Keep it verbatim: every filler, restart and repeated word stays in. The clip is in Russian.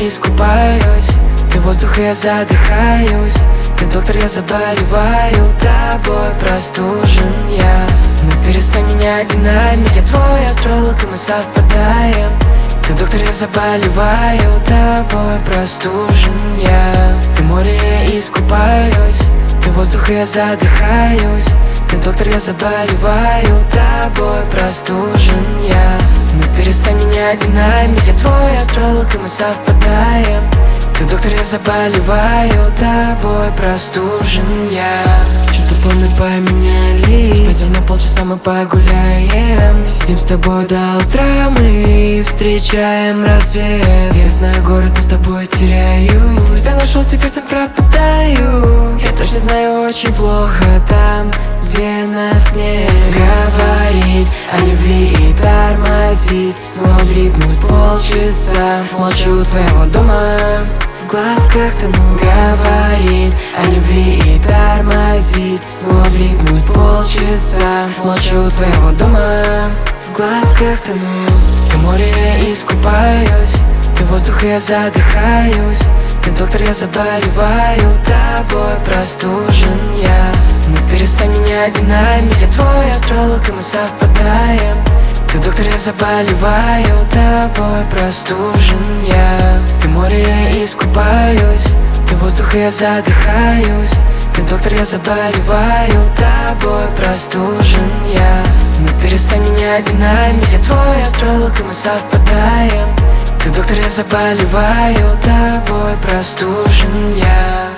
искупаюсь, ты воздух, и я задыхаюсь. Ты доктор, я заболеваю тобой, простужен я. Но перестань меня динамить, я твой астролог, и мы совпадаем. Ты доктор, я заболеваю тобой, простужен я. Ты море, я искупаюсь, ты воздух, и я задыхаюсь. Ты доктор, я заболеваю тобой, простужен я. Но перестань меня динамить, я твой астролог, и мы совпадаем. Ты доктор, я заболеваю тобой, простужен я. Что-то планы поменялись, пойдем на полчаса мы погуляем. Сидим с тобой до утра, мы встречаем рассвет. Я знаю город, но с тобой теряюсь. Тебя нашел, теперь сам пропадаю. Я точно знаю, очень плохо там, где нас нет. Говорить о любви и тормозить, снова влипнуть полчаса. Молчу твоего дома, в глазках тону. Говорить о любви и тормозить, снова влипнуть полчаса. Молчу твоего дома, в глазках тону. Ты море, я искупаюсь, ты воздух, и я задыхаюсь. Ты доктор, я заболеваю тобой, простужен я. Но перестань меня динамить, я твой астролог, и мы совпадаем. Ты доктор, я заболеваю тобой, простужен я. Ты море, я искупаюсь, ты воздух, и я задыхаюсь. Ты доктор, я заболеваю тобой, простужен я. Но перестань меня динамить, я твой астролог, и мы совпадаем. Ты доктор, я заболеваю тобой, простужен я.